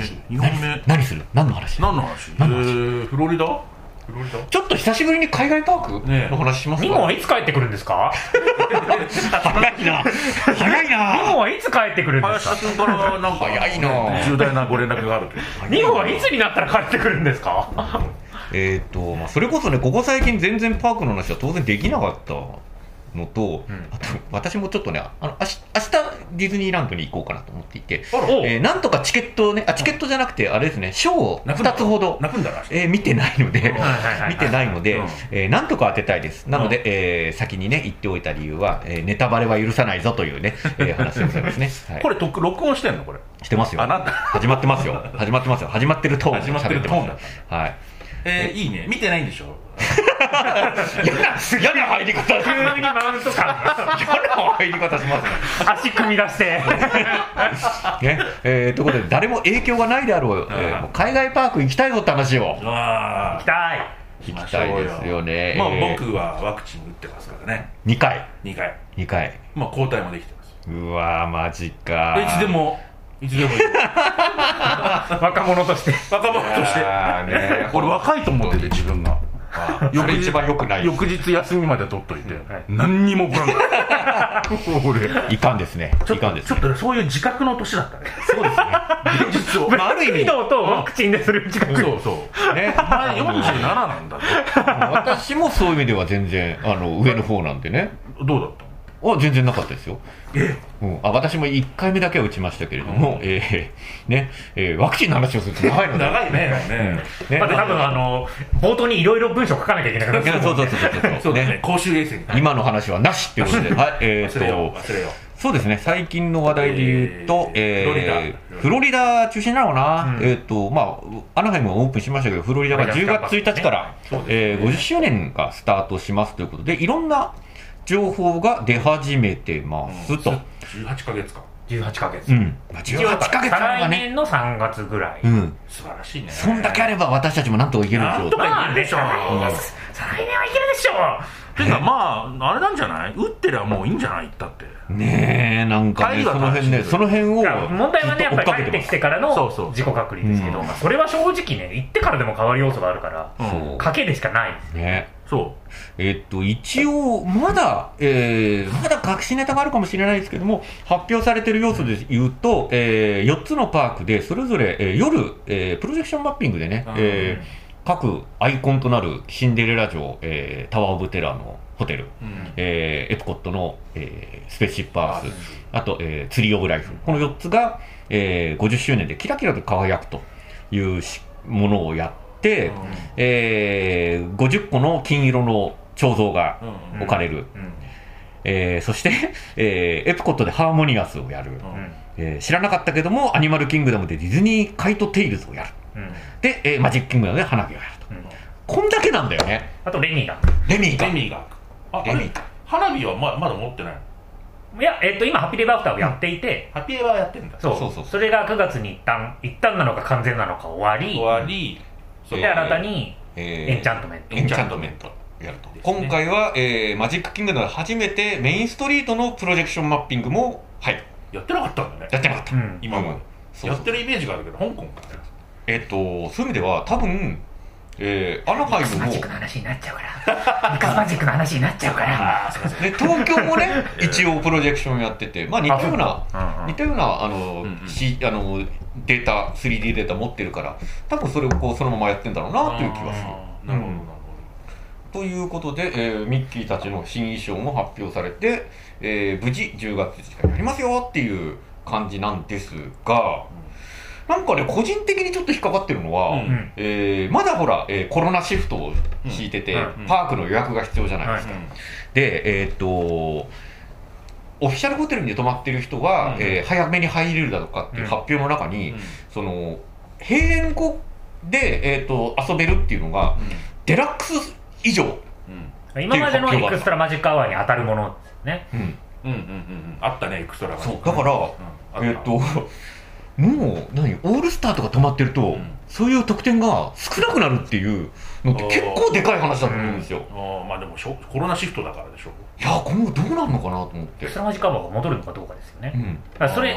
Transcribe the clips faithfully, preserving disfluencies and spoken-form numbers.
にほんめ何する？何の話？ 何の話？ 何の話？ えー、フロリダ？フロリダ？ ちょっと久しぶりに海外パークの話しますか？ ニモはいつ帰ってくるんですか？ 早いな早いな。 ニモはいつ帰ってくるんですか？ 林田君からなんか早いな。 重大なご連絡があるという。 ニモはいつになったら帰ってくるんですか？ えっと、まあ、それこそね、ここ最近全然パークの話は当然できなかったのと、うん、あと私もちょっとね、あの明日ディズニーランドに行こうかなと思っていて、えー、なんとかチケットをね、あ、チケットじゃなくてあれですね、ショーをふたつほど、えー、見てないので見てないので、えー、なんとか当てたいです。なので、えー、先にね言っておいた理由は、えー、ネタバレは許さないぞというね、えー、話でございますね。はい、これと録音してんの？これしてますよ。あ、なんだ始まってますよ。始まってますよ。始まってるトーンで喋ってます。はい。えー、いいね。見てないんでしょ？嫌な入り方。 急にマウント感。 嫌な入り方しますね。 足組み出して。 ね、えー、ということで誰も影響がないであろう、えー、もう海外パーク行きたいぞって話を。 行きたい。 行きたいですよね。 まあ僕はワクチン打ってますからね。 にかい。 にかい。 にかい。 まあ抗体もできてます。 うわーマジか。 いつでも。いつでもいい。 若者として若者として、ね、俺若いと思ってて自分がそれ一番良くない。 翌日休みまで取っといて、はい、何にも起こらないいかんですね。いかんです、 ね、ちょっとそういう自覚の年だったね。 そうですね。現実を、 まあ、ある意味移動とワクチンでする自覚。 そうそうね。お前よんじゅうなななんだぞ。 私もそういう意味では全然あの上の方なんでね。 どうだった？ あ、全然なかったですよ。 え、 うん、あ、私もいっかいめだけは打ちましたけれども、うん、えーねえー、ワクチンの話をすると長いので長いね。 ね、だって多分あの冒頭にいろいろ文章書かなきゃいけなくなってる。 そうそうそうそうそうね。 公衆衛生に今の話はなしっていうことで、はい、えー、っと忘れよう忘れよう。そうですね。最近の話題で言うと、えー、えー、フロリダ中心なのかな。うん、えー、っとまあアナハイムはオープンしましたけど、フロリダがじゅうがつついたちから、ねえー、ごじゅっしゅうねんがスタートしますということで、いろんな情報が出始めてますと。 じゅうはちかげつか。 じゅうはちかげつ。 うん。じゅうはちかげつは来年のさんがつぐらい。 うん。 素晴らしいね。 そんだけあれば私たちもなんとかいけるんですよ。 なんとかいけるでしょ。 再来年はいけるでしょ。 ていうかまああれなんじゃない？打ってりゃもういいんじゃない？言ったって。 ねえ、なんかね、その辺ね、その辺を問題はね、やっぱり帰ってきてからの自己隔離ですけど、それは正直ね、行ってからでも変わる要素があるから、賭けでしかないですね。 そう。 えっと一応まだ、えー、まだ隠しネタがあるかもしれないですけども、発表されている要素で言うと、えー、よっつのパークでそれぞれ、えー、夜、えー、プロジェクションマッピングでね、えー、各アイコンとなるシンデレラ城、えー、タワーオブテラーのホテル、うん、えー、エプコットの、えー、スペースシップアース、あと、えー、ツリーオブライフ、このよっつが、えー、ごじゅっしゅうねんでキラキラと輝くというものをやって、うん、えー、ごじゅっこの金色の彫像が置かれる、うんうん、えー、そして、えー、エプコットでハーモニアスをやる、うん、えー、知らなかったけどもアニマルキングダムでディズニーカイトテイルズをやる、うん、で、えー、マジックキングダムで花火をやると、うん、こんだけなんだよね。 あとレミーがレミーがレミーがあレミー花火は ま, まだ持ってない。 いや、えっと、今ハッピーレバーアフターをやっていて、 うん、ハッピーレバーやってるんだ。 そうそうそう。それがくがつに一旦一旦なのか完全なのか終わり終わり、 それで新たにエンチャントメント、 エンチャントメントやると、ね、今回は、えー、マジックキングダムで初めてメインストリートのプロジェクションマッピングも、はい、 やってなかったんだね。 やってなかった、うん、 今も、うん、そうそうやってるイメージがあるけど香港かえっとそういう意味では多分えー、アナハイムもミックスマジックの話になっちゃうからミックスマジックの話になっちゃうからで東京もね一応プロジェクションやってて、まあ、似たような、うんうん、似たようなあの、うんうん、しあのデータ スリーディー データ持ってるから多分それをこうそのままやってんだろうなという気がする。 なるほど、うん、 ということで、えー、ミッキーたちの新衣装も発表されて、えー、無事じゅうがつついたちからやりますよっていう感じなんですが、なんかね個人的にちょっと引っかかってるのは、うんえー、まだほら、えー、コロナシフトを敷いてて、うん、パークの予約が必要じゃないですか、うん、でえー、っとオフィシャルホテルに泊まってる人は、うんえー、早めに入れるだとかっていう発表の中に、うん、その閉園後で、えー、っと遊べるっていうのが、うん、デラックス以上、 うん、今までのエクストラマジックアワーに当たるものですね、 うん、うんうんうんうんあったねエクストラマジックそうだから、うん、えー、っともう何オールスターとか泊まってると、うん、そういう得点が少なくなるっていうのって結構でかい話だと思うんですよ。 あ、うん、あまあでもコロナシフトだからでしょ。 いや今後どうなるのかなと思って。 エクストラマジックアワーが戻るのかどうかですよね、うん、だからそれ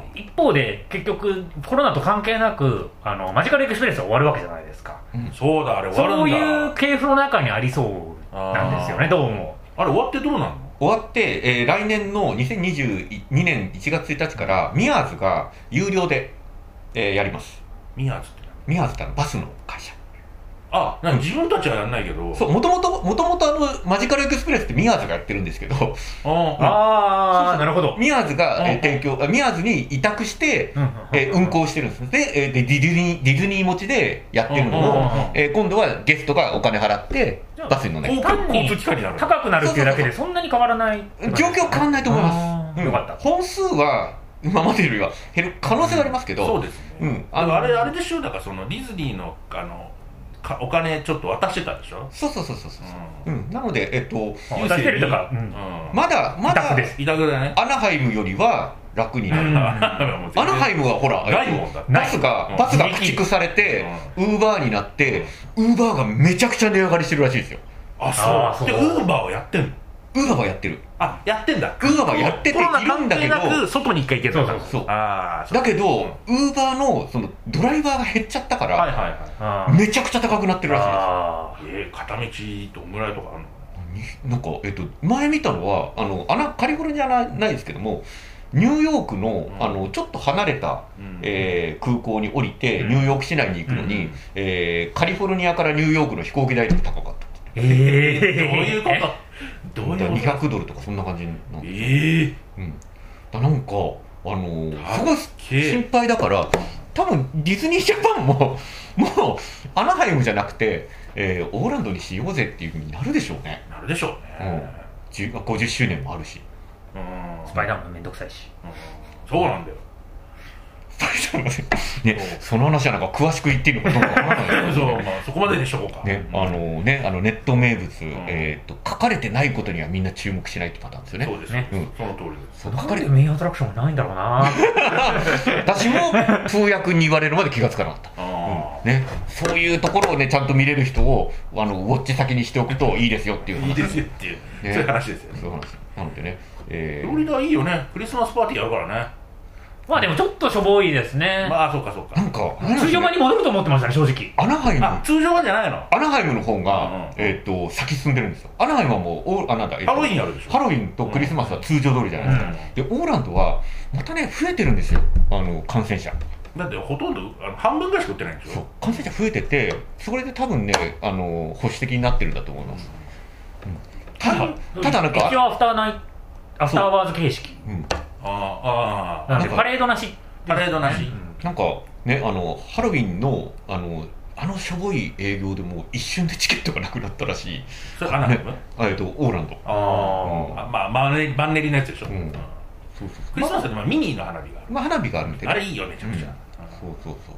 一方で結局コロナと関係なくあのマジカルエクスプレスは終わるわけじゃないですか、 うん、そうだあれ終わるんだ。 そういう系譜の中にありそうなんですよね。どうもあれ終わってどうなの？ 終わって、えー、来年のにせんにじゅうにねんいちがつついたちからミヤーズが有料で、えー、やります。 ミヤーズってミヤーズってバスの会社。 あ、なんか自分たちはやんないけど、 そう、もともと、もともとあの、マジカルエクスプレスってミヤーズがやってるんですけど、 ああ、なるほど。 ミヤーズが、えー、提供、ミヤーズに委託して、えー、運行してるんです。で、えー、でディズニー、ディズニー持ちでやってるのを、えー、今度はゲストがお金払って、バスに乗る。 単に高くなるっていうだけでそんなに変わらない。 状況変わらないと思います。 よかった。 本数は、今までよりは減る可能性はありますけど、 そうですね。うん。あの、あれ、あれでしょ、だからそのディズニーの、あの、お金ちょっと渡してたでしょ。 そうそうそうそうそう、うん、うん、なのでえっと渡してるとか、うん、 まだまだ委託だね。 アナハイムよりは楽になる、うん、アナハイムはほらバスがバスが駆逐されてウーバーになってウーバーがめちゃくちゃ値上がりしてるらしいですよ。 あ、そう。でウーバーをやってんの？ ウーバーはやってる。 あ、やってんだ。 ウーバーはやってているんだけど、 外に一回行けた。 そうそう。ああ。だけど、ウーバーのそのドライバーが減っちゃったから、はいはいはい。めちゃくちゃ高くなってるらしいです。ああ。 えー、片道どんぐらいとかあるの？ なんかえっと前見たのはあのあなカリフォルニアはないですけども。ニューヨークの、うん、あのちょっと離れた、うん、えー、空港に降りて、うん、ニューヨーク市内に行くのに、うん、えー、カリフォルニアからニューヨークの飛行機代より高かった。 えー、どういうことどういうことにひゃくドルとかそんな感じなんですよ。 えーうん、だなんか、あのー、すごい心配だから多分ディズニージャパンももうアナハイムじゃなくて、えー、オーランドにしようぜっていう風になるでしょうね。 なるでしょうね、 うん、ごじゅっしゅうねんもあるし、 うん、スパイダーマンめんどくさいし、 うん、そうなんだよ。 スパイダーマンね、その話はなんか詳しく言っていいのかどうかわからないけど、 そう、まあ、そこまででしょうか。 ね、あのね、あのネット名物、うん、えーと、書かれてないことにはみんな注目しないってパターンですよね。 そうですね、うん、その通りです。 書かれてメインアトラクションがないんだろうな私も通訳に言われるまで気がつかなかった、うんね、そういうところをねちゃんと見れる人をあのウォッチ先にしておくといいですよっていう話。 いいですよっていう、ね、そういう話ですよね。 そういう話なのでね、えー、 フロリダいいよね。クリスマスパーティーやるからね。 まあでもちょっとしょぼいですね。 まあそうかそうか。 なんか通常版に戻ると思ってましたね、正直。 アナハイム、 あ、通常版じゃないの？ アナハイムの方が、うんうん、えー、と先進んでるんですよ。アナハイムはもうあなんだ、えー、 ハロウィンやるでしょ。 ハロウィンとクリスマスは通常通りじゃないですか、うん、でオーランドはまたね増えてるんですよ、あの感染者。 だってほとんどあの半分ぐらいしか売ってないんでしょ。 そう、感染者増えてて、それで多分ねあの保守的になってるんだと思います、うんうん、ただただなんか一応アフターナイアフターワーズ形式、うん、 ああ、 なんでパレードなしパレードなし、うん、 なんかね、あのハロウィンのあのあのしょぼい営業でもう一瞬でチケットがなくなったらしい。 それアナハイム？ えっとオーランド。 あ、うん、あ、まあマンネリマンネリのやつでしょ。うん、そうそうそう。クリスマスでもミニの花火がある。 まあ花火があるんで、ね、 あれいいよめちゃくちゃ。うん、 そうそうそう。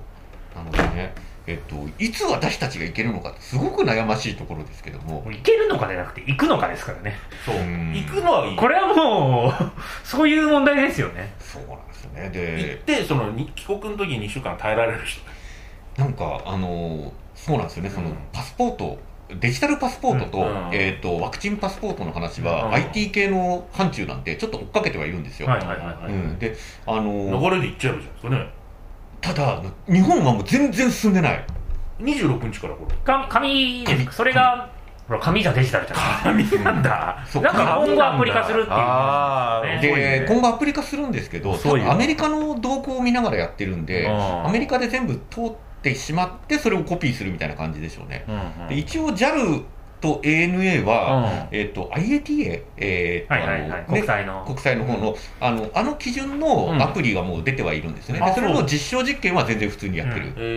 なのでね、えっといつ私たちが行けるのかすごく悩ましいところですけども。 行けるのかじゃなくて行くのかですからね。 そう。行くのはいい。 これはもうそういう問題ですよね。 そうなんですよね。で、 行ってその帰国の時ににしゅうかん耐えられる人。 なんかあのそうなんですよね、そのパスポート、デジタルパスポートと、うん、えーと、ワクチンパスポートの話は、うん、アイティー 系の範疇なんでちょっと追っかけてはいるんですよ。で、あの流れで行っちゃうじゃないですかね。 ただ日本はもう全然進んでない。 にじゅうろくにちからこれか紙です。それがほら紙じゃデジタルじゃない紙なんだ、 うん、なんか今後アプリ化するっていう、 あー、で今後アプリ化するんですけど、アメリカの動向を見ながらやってるんで、アメリカで全部通ってしまってそれをコピーするみたいな感じでしょうね、うんうん、で一応 ジャル と エーエヌエー は、うん、えー、と アイエーティーエー、えーはいはいはい、国際の国際の方の、うん、あのあの基準のアプリがもう出てはいるんですね、うん、でそれの実証実験は全然普通にやってる、うんうん、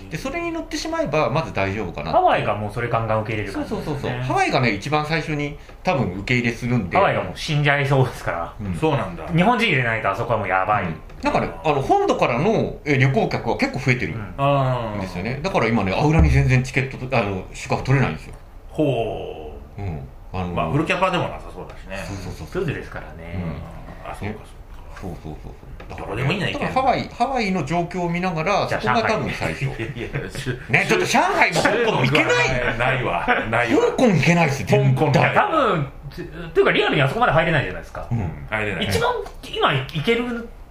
でそれに乗ってしまえばまず大丈夫かな。 ハワイがもうそれガンガン受け入れる感じですね。そうそうそうそう、ハワイがね一番最初に多分受け入れするんで、 ハワイがもう死んじゃいそうですから、 うん、そうなんだ。 日本人入れないとあそこはもうやばい、うん、 なんかね、あの本土からの旅行客は結構増えてるんですよね、うん、だから今ねアウラに全然チケットあの宿泊取れないんですよ。 ほう、うん、あのまあフルキャパでもなさそうだしね。 そうそうそう、 スーツですからね、 うん、あ、そうかそうか、 そうそうそうそう、 どこでもいいんだけど、 ハワイハワイの状況を見ながらそこが多分最初ね、ちょっと上海も香港も行けないないわないわ香港行けないですよ。香港多分というかリアルにあそこまで入れないじゃないですか、 うん、入れない。 一番今行ける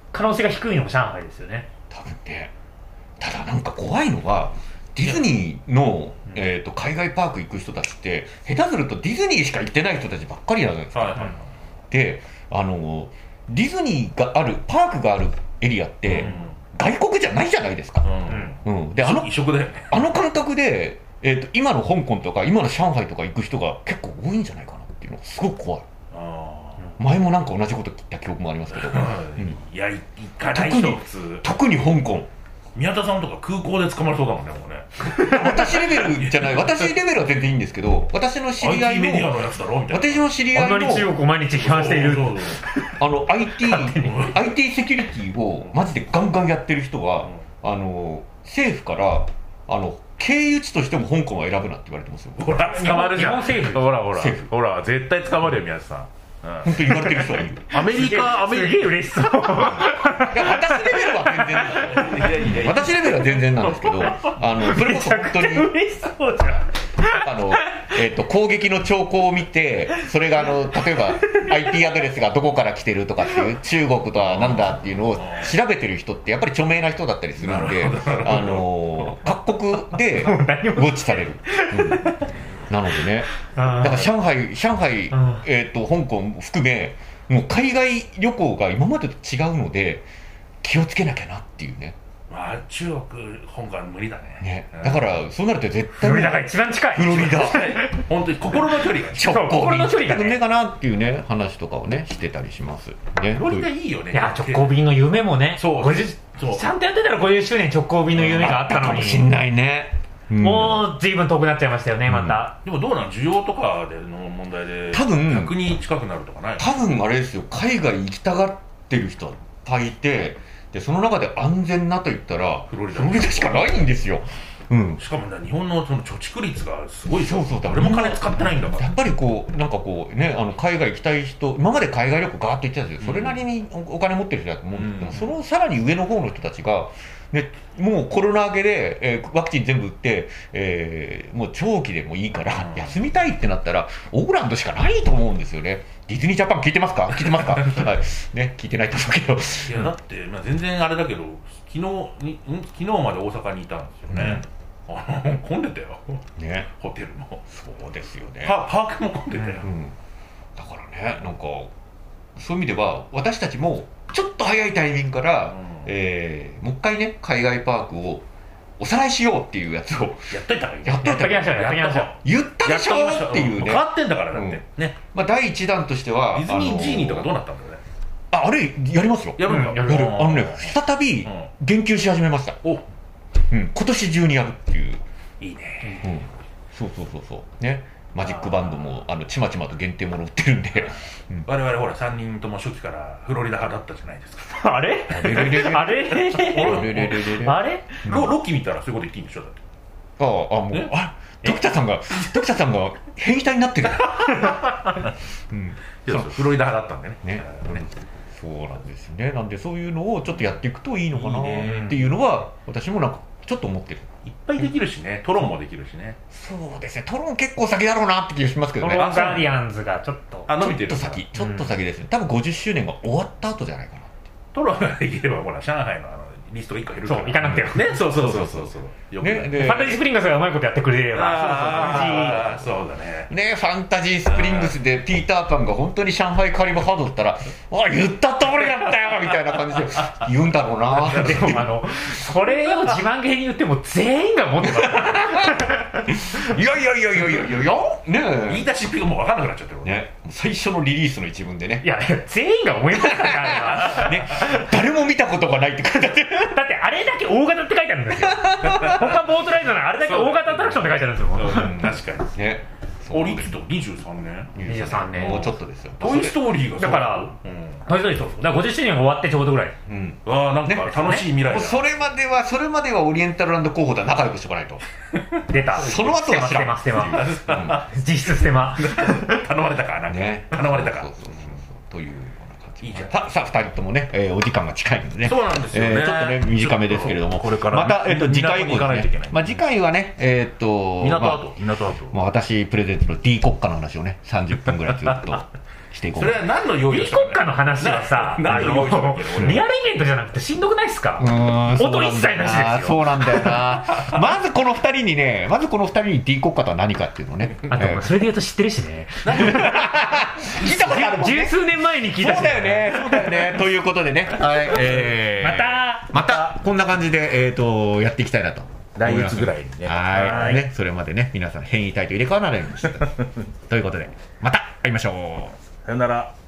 可能性が低いのも上海ですよね。 多分ね。ただなんか怖いのはディズニーの、えー、と海外パーク行く人たちって下手するとディズニーしか行ってない人たちばっかりなんですよ、はいはいはい、であのディズニーがあるパークがあるエリアって、うん、外国じゃないじゃないですか、うんうん、であの異色だよね。 あの感覚で、えー、と今の香港とか今の上海とか行く人が結構多いんじゃないかなっていうのがすごく怖い。あ、前もなんか同じこと聞いた記憶もありますけど、うん、 いや行かない人普通、 特に香港宮田さんとか空港で捕まるそうだもんね、もうね。 私レベルじゃない、私レベルは全然いいんですけど、私の知り合いのアイティー メディアのやつだろみたいな。 私の知り合いのあんなに中国を毎日批判しているあの アイティー アイティー セキュリティをマジでガンガンやってる人は、あの政府からあの経由地としても香港は選ぶなって言われてますよ。 ほら捕まるじゃん。 日本政府、 ほらほらほら絶対捕まるよ宮田さん。 本当に言われてる人はいる。 アメリカ、アメリカすげえ嬉しそう。いや私レベルは全然なん私レベルは全然なんですけど、あのそれこそ本当に嬉しそうじゃん。 あの、えーと、攻撃の兆候を見て、それがあの例えば アイティー アドレスがどこから来てるとかっていう中国とはなんだっていうのを調べてる人ってやっぱり著名な人だったりするんで、あの各国でウォッチされる。うんなのでね、だから上海、上海、えーと、香港含め、もう海外旅行が今までと違うので、気をつけなきゃなっていうね。 まあ、中国、香港は無理だね。 ね、だから、そうなると絶対。 フロリダが一番近い。 フロリダ。 本当に心の距離が。 ちょっと心の距離がね。 かなっていうね、話とかをね、してたりします。ね、 フロリダいいよね。 いや、直行便の夢もね、 そうごじゅうちゃんとやってたらごじゅっしゅうねん直行便の夢があったのに。 かもしんないね。 もう随分遠くなっちゃいましたよね、また。 でもどうなの、需要とかでの問題で多分ひゃくにん近くなるとかない？ 多分あれですよ、海外行きたがってる人いっぱいいて、でその中で安全なと言ったらフロリダ、フロリダしかないんですよ。うん、 しかも、ね、日本のその貯蓄率がすごい。 そうそう、 誰も金使ってないんだから。 やっぱりこうなんかこうね、あの海外行きたい人、今まで海外旅行ガーッと行ってたんですよ、うん、それなりにお金持ってる人だと思うんですけど、うん、そのさらに上の方の人たちが、ね、もうコロナ明けで、えー、ワクチン全部打って、えー、もう長期でもいいから休みたいってなったらオーランドしかないと思うんですよね。ディズニージャパン聞いてますか？聞いてますか？はいね、聞いてないと思うけど。 いやだって、まあ、全然あれだけど、昨日にん昨日まで大阪にいたんですよね。うん、混んでたよ、ね、ホテルも。 そうですよね。 パ, パークも混んでたよ、うん、 だからね、なんかそういう意味では私たちもちょっと早いタイミングから、うん、えー、もう一回ね海外パークをおさらいしようっていうやつをやっといたらいい。 やっといたらいい。言ったでしょっていうね。 変わってんだからだって、うん、ね。 まあ第一弾としてはディズニージーニーとかどうなったんだろうね。 あ、あれやりますよ。 やるんだ。 やる。あのね、再び言及し始めました。お、うん、今年中にやるっていう。 いいね。 うん。そうそうそうそうね。マジックバンドもあのちまちまと限定もの売ってるんで、 うん、我々ほらさんにんとも初期からフロリダ派だったじゃないですか。 あれあれあれあれあれロロッキー見たらそういうこと言っていいんでしょ。だってああ、あもうあドクターさんがドクターさんが変異体になってる。 うん、そうそうフロリダ派だったんでね。ね、 ね、そうなんですよね。なんでそういうのをちょっとやっていくといいのかなっていうのは私もなんかちょっと思ってる。 いっぱいできるしね、トロンもできるしね。 そうですね、トロン結構先だろうなって気がしますけどね。 ガーディアンズがちょっとあ伸びてる。ちょっと先、ちょっと先ですね。多分ごじゅっしゅうねんが終わった後じゃないかなって。 トロンができればほら上海のあのリストがいっこ減るから。 そう行かなくてね。そうそうそうそうそう。 ね、 ファンタジースプリングスがうまいことやってくれれば。 ああ、そうだね。 ね、ファンタジースプリングスでピーターパンが本当に上海カリブハードだったら、あ言った通りだったよみたいな感じで言うんだろうな。 でもあのそれを自慢げに言っても全員が持ってます。 いやいやいやいやいやいやいやね、言い出しっぺがもう分からなくなっちゃってるね。最初のリリースの一文でね。 いや全員が思いますからね。誰も見たことがないって書いてあって。 だってあれだけ大型って書いてあるんですよ。他ボートライドならあれだけ大型アトラクションって書いてあるんですよ。 うん、確かにね。おいくつにじゅうさんねんにじゅうさんねんもうちょっとですよ。 トイストーリーがだからトイストーリーそうだからごじゅっしゅうねんが終わってちょうどぐらい。 うん、わあなんか楽しい未来だ。 それまではそれまではオリエンタルランド候補とは仲良くしておかないと。 出た。 その後はステマステマステマ。実質ステマ。 頼まれたかな。ね。頼まれたか。 という。 いいじゃん。 さあふたりともね、えー、お時間が近いのでね。 そうなんですよね。 えー、ちょっとね短めですけれども、これからまたえっ、ー、と次回以降ですね。まあ次回はねえっ、ー、と港跡港跡。 まあ私プレゼントの D 国家の話をねさんじゅっぷんぐらいずっとしていこう。 それは何の用意を B 国家の話はさ、あのリアルイベントじゃなくてしんどくないですか？音一切なしですよ。 そうなんだよな。まずこのふたりにね、まずこのふたりに D 国家とは何かっていうのをね。 あとそれで言うと知ってるしね。 聞いたことあるもんね。 十数年前に聞いたし。 そうだよね、そうだよね。ということでね、はい、えー、 またまたこんな感じでえっとやっていきたいなと。 来月ぐらいにね。 はい、ね、それまでね、皆さん変異体と入れ替わらないようにしてということで、また会いましょう。 さよなら。